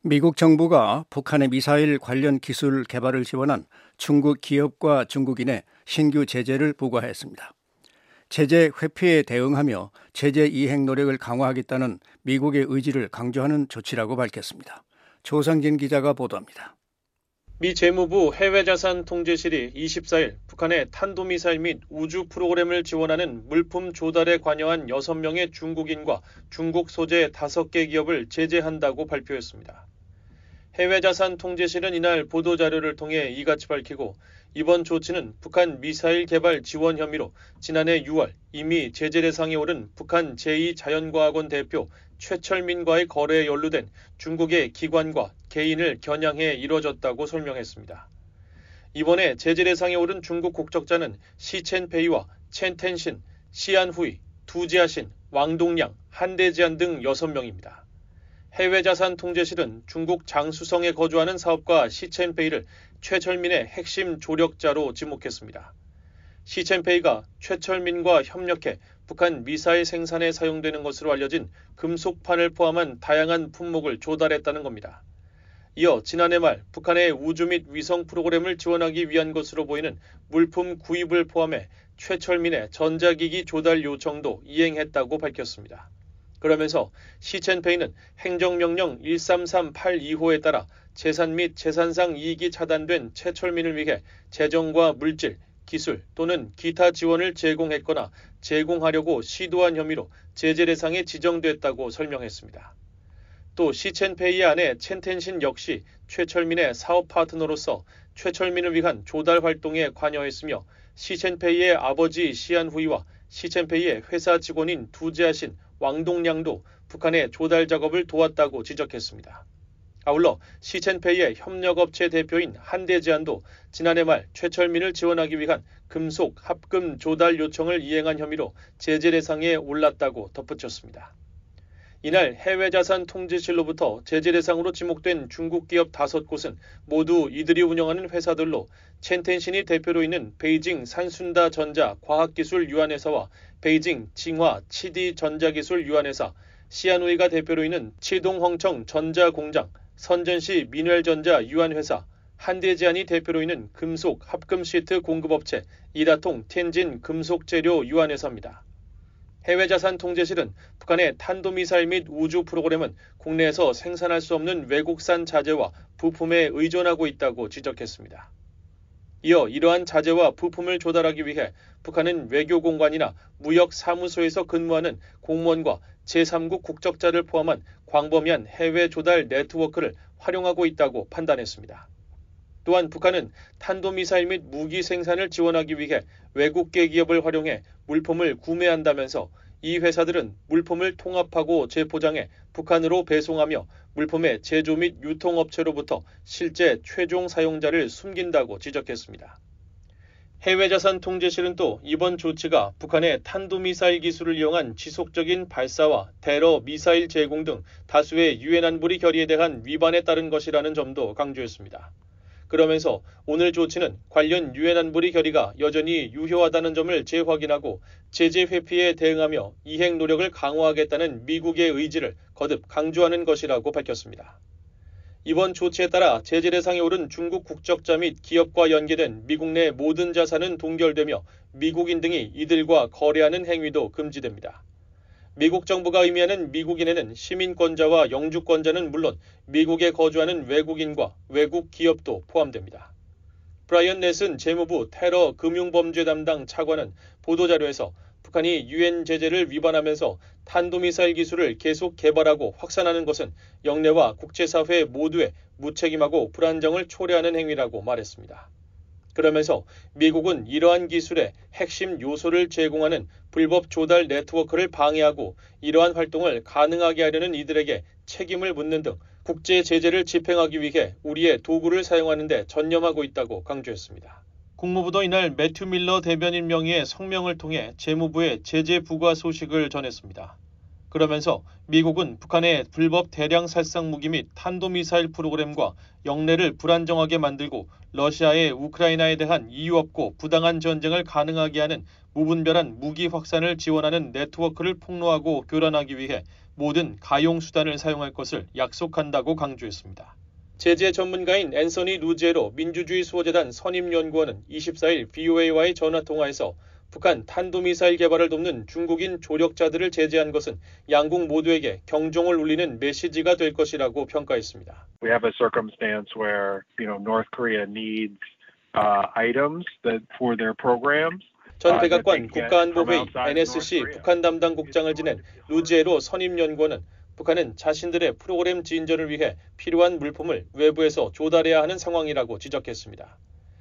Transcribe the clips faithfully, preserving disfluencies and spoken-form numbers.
미국 정부가 북한의 미사일 관련 기술 개발을 지원한 중국 기업과 중국인의 신규 제재를 부과했습니다. 제재 회피에 대응하며 제재 이행 노력을 강화하겠다는 미국의 의지를 강조하는 조치라고 밝혔습니다. 조상진 기자가 보도합니다. 미 재무부 해외자산통제실이 이십사일 북한의 탄도미사일 및 우주 프로그램을 지원하는 물품 조달에 관여한 여섯 명의 중국인과 중국 소재 다섯 개 기업을 제재한다고 발표했습니다. 해외자산통제실은 이날 보도자료를 통해 이같이 밝히고 이번 조치는 북한 미사일 개발 지원 혐의로 지난해 유월 이미 제재 대상에 오른 북한 제이 자연과학원 대표 최철민과의 거래에 연루된 중국의 기관과 개인을 겨냥해 이뤄졌다고 설명했습니다. 이번에 제재 대상에 오른 중국 국적자는 시첸페이와 첸텐신, 시안후이, 두지아신, 왕동량, 한대지안 등 여섯 명입니다. 해외자산통제실은 중국 장수성에 거주하는 사업가 시첸페이를 최철민의 핵심 조력자로 지목했습니다. 시첸페이가 최철민과 협력해 북한 미사일 생산에 사용되는 것으로 알려진 금속판을 포함한 다양한 품목을 조달했다는 겁니다. 이어 지난해 말 북한의 우주 및 위성 프로그램을 지원하기 위한 것으로 보이는 물품 구입을 포함해 최철민의 전자기기 조달 요청도 이행했다고 밝혔습니다. 그러면서 시첸페이는 행정명령 일삼삼팔이호에 따라 재산 및 재산상 이익이 차단된 최철민을 위해 재정과 물질, 기술 또는 기타 지원을 제공했거나 제공하려고 시도한 혐의로 제재 대상에 지정됐다고 설명했습니다. 또 시첸페이의 아내 첸텐신 역시 최철민의 사업 파트너로서 최철민을 위한 조달 활동에 관여했으며 시첸페이의 아버지 시안후이와 시첸페이의 회사 직원인 두지아신, 왕동량도 북한의 조달 작업을 도왔다고 지적했습니다. 아울러 시첸페이의 협력업체 대표인 한대지안도 지난해 말 최철민을 지원하기 위한 금속 합금 조달 요청을 이행한 혐의로 제재 대상에 올랐다고 덧붙였습니다. 이날 해외자산통제실로부터 제재 대상으로 지목된 중국 기업 다섯 곳은 모두 이들이 운영하는 회사들로 첸텐신이 대표로 있는 베이징 산순다 전자 과학기술 유한회사와 베이징 징화 치디 전자기술 유한회사, 시안우이가 대표로 있는 치동헝청 전자공장, 선전시 민웰전자 유한회사, 한대지안이 대표로 있는 금속 합금 시트 공급업체 이다통 텐진 금속재료 유한회사입니다. 해외자산통제실은 북한의 탄도미사일 및 우주 프로그램은 국내에서 생산할 수 없는 외국산 자재와 부품에 의존하고 있다고 지적했습니다. 이어 이러한 자재와 부품을 조달하기 위해 북한은 외교공관이나 무역사무소에서 근무하는 공무원과 제삼국 국적자를 포함한 광범위한 해외 조달 네트워크를 활용하고 있다고 판단했습니다. 또한 북한은 탄도미사일 및 무기 생산을 지원하기 위해 외국계 기업을 활용해 물품을 구매한다면서 이 회사들은 물품을 통합하고 재포장해 북한으로 배송하며 물품의 제조 및 유통업체로부터 실제 최종 사용자를 숨긴다고 지적했습니다. 해외자산통제실은 또 이번 조치가 북한의 탄도미사일 기술을 이용한 지속적인 발사와 테러 미사일 제공 등 다수의 유엔 안보리 결의에 대한 위반에 따른 것이라는 점도 강조했습니다. 그러면서 오늘 조치는 관련 유엔 안보리 결의가 여전히 유효하다는 점을 재확인하고 제재 회피에 대응하며 이행 노력을 강화하겠다는 미국의 의지를 거듭 강조하는 것이라고 밝혔습니다. 이번 조치에 따라 제재 대상에 오른 중국 국적자 및 기업과 연계된 미국 내 모든 자산은 동결되며 미국인 등이 이들과 거래하는 행위도 금지됩니다. 미국 정부가 의미하는 미국인에는 시민권자와 영주권자는 물론 미국에 거주하는 외국인과 외국 기업도 포함됩니다. 브라이언 넷슨 재무부 테러 금융범죄 담당 차관은 보도자료에서 북한이 유엔 제재를 위반하면서 탄도미사일 기술을 계속 개발하고 확산하는 것은 영내와 국제사회 모두에 무책임하고 불안정을 초래하는 행위라고 말했습니다. 그러면서 미국은 이러한 기술의 핵심 요소를 제공하는 불법 조달 네트워크를 방해하고 이러한 활동을 가능하게 하려는 이들에게 책임을 묻는 등 국제 제재를 집행하기 위해 우리의 도구를 사용하는 데 전념하고 있다고 강조했습니다. 국무부도 이날 매튜 밀러 대변인 명의의 성명을 통해 재무부의 제재 부과 소식을 전했습니다. 그러면서 미국은 북한의 불법 대량 살상 무기 및 탄도미사일 프로그램과 영내를 불안정하게 만들고 러시아의 우크라이나에 대한 이유 없고 부당한 전쟁을 가능하게 하는 무분별한 무기 확산을 지원하는 네트워크를 폭로하고 교란하기 위해 모든 가용 수단을 사용할 것을 약속한다고 강조했습니다. 제재 전문가인 앤서니 루제로 민주주의 수호재단 선임연구원은 이십사일 브이오에이와의 전화통화에서 북한 탄도미사일 개발을 돕는 중국인 조력자들을 제재한 것은 양국 모두에게 경종을 울리는 메시지가 될 것이라고 평가했습니다. We have a circumstance where, you know, North Korea needs uh, items that for their programs. 전 백악관 국가안보회의 엔에스씨 북한 담당 국장을 지낸 루지에로 선임연구원은 북한은 자신들의 프로그램 진전을 위해 필요한 물품을 외부에서 조달해야 하는 상황이라고 지적했습니다.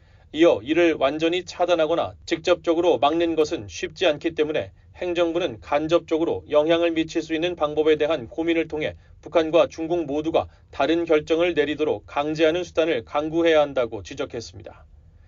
이어 이를 완전히 차단하거나 직접적으로 막는 것은 쉽지 않기 때문에 행정부는 간접적으로 영향을 미칠 수 있는 방법에 대한 고민을 통해 북한과 중국 모두가 다른 결정을 내리도록 강제하는 수단을 강구해야 한다고 지적했습니다.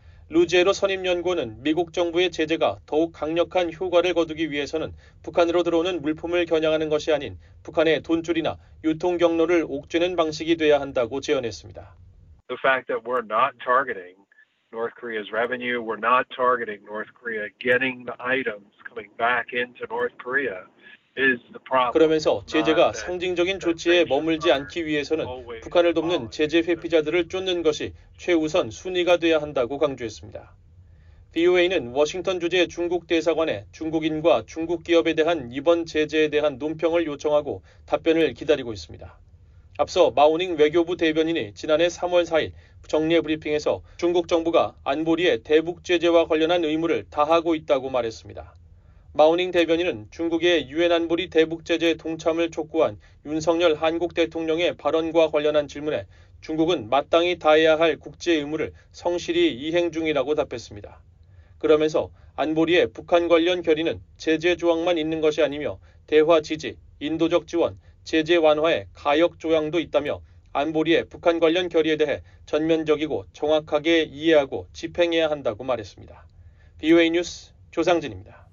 루지에로 선임연구원은 미국 정부의 제재가 더욱 강력한 효과를 거두기 위해서는 북한으로 들어오는 물품을 겨냥하는 것이 아닌 북한의 돈줄이나 유통 경로를 옥죄는 방식이 돼야 한다고 제언했습니다. The fact that we're not targeting North Korea's revenue, we're not targeting North Korea getting the items coming back into North Korea is the problem. 그러면서 제재가 상징적인 조치에 머물지 않기 위해서는 북한을 돕는 제재 회피자들을 쫓는 것이 최우선 순위가 돼야 한다고 강조했습니다. 브이오에이는 워싱턴 주재 중국 대사관에 중국인과 중국 기업에 대한 이번 제재에 대한 논평을 요청하고 답변을 기다리고 있습니다. 앞서 마오닝 외교부 대변인이 지난해 삼월 사일 정례 브리핑에서 중국 정부가 안보리의 대북 제재와 관련한 의무를 다하고 있다고 말했습니다. 마오닝 대변인은 중국의 유엔 안보리 대북 제재 동참을 촉구한 윤석열 한국 대통령의 발언과 관련한 질문에 중국은 마땅히 다해야 할 국제 의무를 성실히 이행 중이라고 답했습니다. 그러면서 안보리의 북한 관련 결의는 제재 조항만 있는 것이 아니며 대화 지지, 인도적 지원, 제재 완화의 가역 조항도 있다며 안보리의 북한 관련 결의에 대해 전면적이고 정확하게 이해하고 집행해야 한다고 말했습니다. 브이오에이 뉴스 조상진입니다.